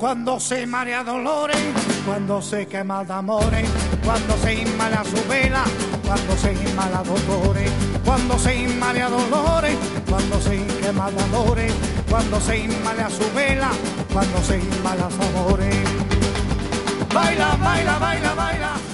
cuando se marea dolores, cuando se quema de amores, cuando se inmala su vela, cuando se inmala dolores, cuando se inmala dolores, cuando se quema de amores, cuando se inmala su vela, cuando se inmala su amores. Baila, baila, baila, baila.